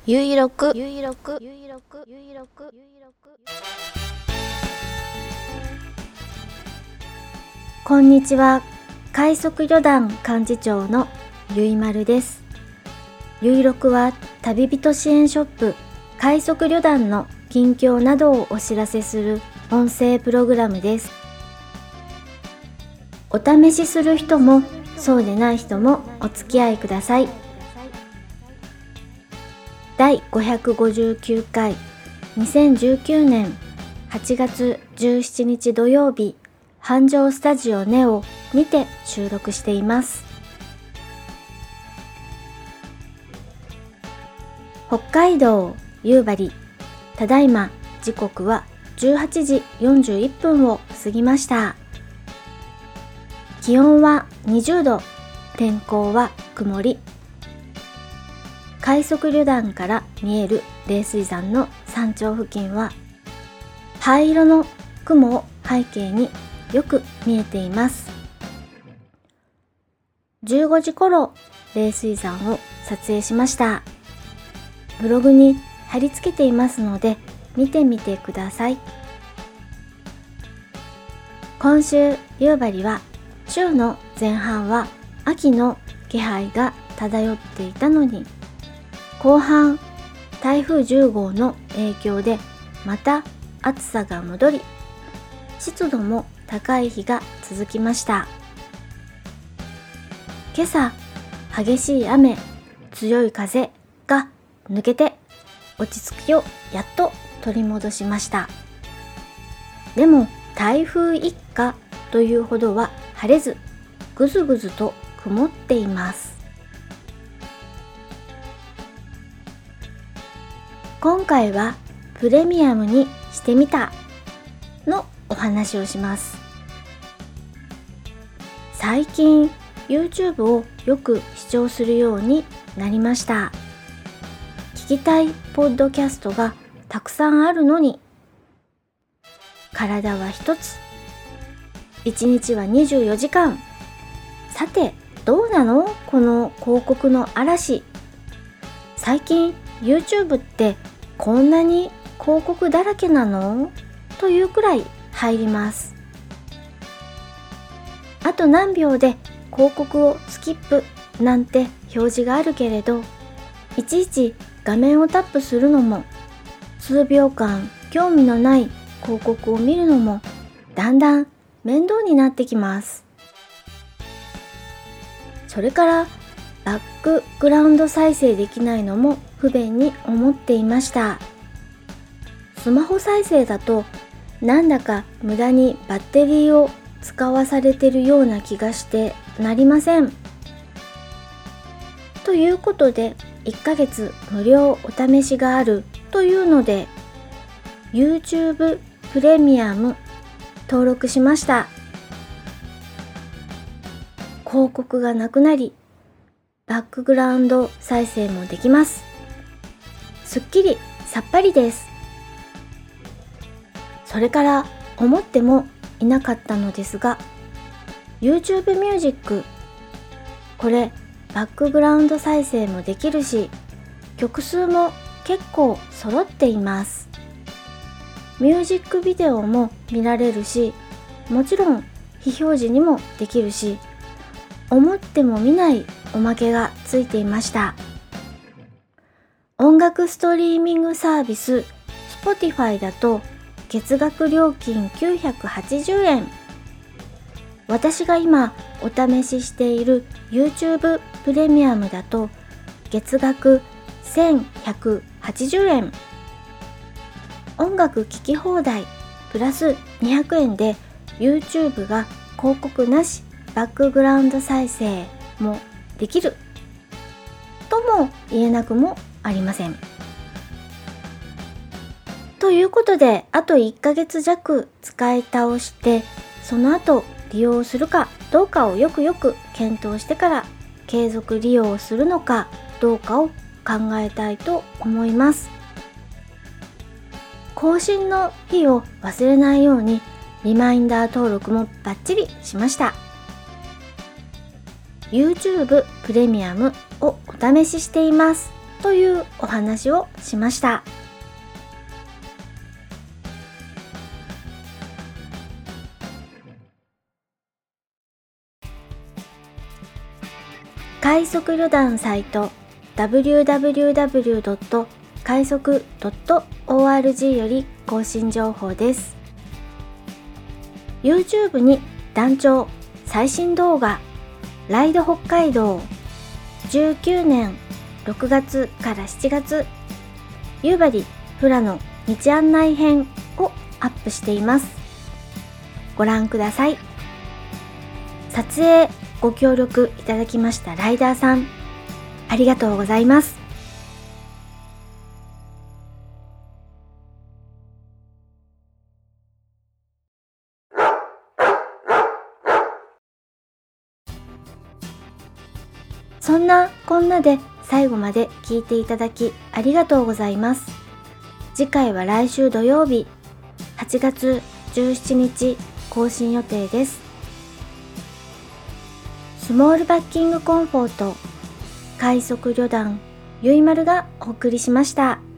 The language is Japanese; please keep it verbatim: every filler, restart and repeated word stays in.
ゆいろくゆいろくゆいろくゆいろくゆいろくこんにちは。快速旅団幹事長のゆいまるです。ゆいろくは旅人支援ショップ快速旅団の近況などをお知らせする音声プログラムです。お試しする人もそうでない人もお付き合いください。だいごひゃくごじゅうきゅうかいにせんじゅうきゅうねんはちがつじゅうしちにち土曜日、繁盛スタジオネオにて収録しています。北海道夕張、ただいま時刻はじゅうはちじよんじゅういっぷんを過ぎました。気温はにじゅうど、天候は曇り。快速旅団から見える冷水山の山頂付近は灰色の雲を背景によく見えています。じゅうごじ頃冷水山を撮影しました。ブログに貼り付けていますので見てみてください。今週夕張は週の前半は秋の気配が漂っていたのに、後半台風じゅうごうの影響でまた暑さが戻り、湿度も高い日が続きました。今朝激しい雨、強い風が抜けて落ち着きをやっと取り戻しました。でも台風一過というほどは晴れず、ぐずぐずと曇っています。今回はプレミアムにしてみたのお話をします。最近 YouTube をよく視聴するようになりました。聞きたいポッドキャストがたくさんあるのに、体は一つ、いちにちはにじゅうよじかん。さてどうなのこの広告の嵐。最近 YouTube ってこんなに広告だらけなのというくらい入ります。あと何秒で広告をスキップなんて表示があるけれど、いちいち画面をタップするのも、数秒間興味のない広告を見るのもだんだん面倒になってきます。それからバックグラウンド再生できないのも不便に思っていました。スマホ再生だとなんだか無駄にバッテリーを使わされてるような気がしてなりません。ということでいっかげつ無料お試しがあるというので YouTube プレミアム登録しました。広告がなくなり、バックグラウンド再生もできます。すっきりさっぱりです。それから思ってもいなかったのですが、 YouTube ミュージック、これバックグラウンド再生もできるし、曲数も結構揃っています。ミュージックビデオも見られるし、もちろん非表示にもできるし、思っても見ないおまけがついていました。音楽ストリーミングサービス Spotify だと月額料金きゅうひゃくはちじゅうえん。私が今お試ししている YouTube プレミアムだと月額せんひゃくはちじゅうえん。音楽聴き放題プラスにひゃくえんで YouTube が広告なしバックグラウンド再生もできるとも言えなくもありません。ということで、あといっかげつじゃく使い倒して、その後利用するかどうかをよくよく検討してから継続利用するのかどうかを考えたいと思います。更新の日を忘れないようにリマインダー登録もバッチリしました。YouTube プレミアムをお試ししていますというお話をしました。快速旅団サイト ダブリューダブリューダブリュードット快速ドットオーアールジー より更新情報です。YouTube に団長最新動画ライド北海道じゅうきゅうねんろくがつからしちがつ夕張富良野道案内編をアップしています。ご覧ください。撮影ご協力いただきましたライダーさん、ありがとうございます。そんなこんなで最後まで聞いていただきありがとうございます。次回は来週土曜日はちがつじゅうしちにち更新予定です。スモールバッキングコンフォート快速旅団ゆいまるがお送りしました。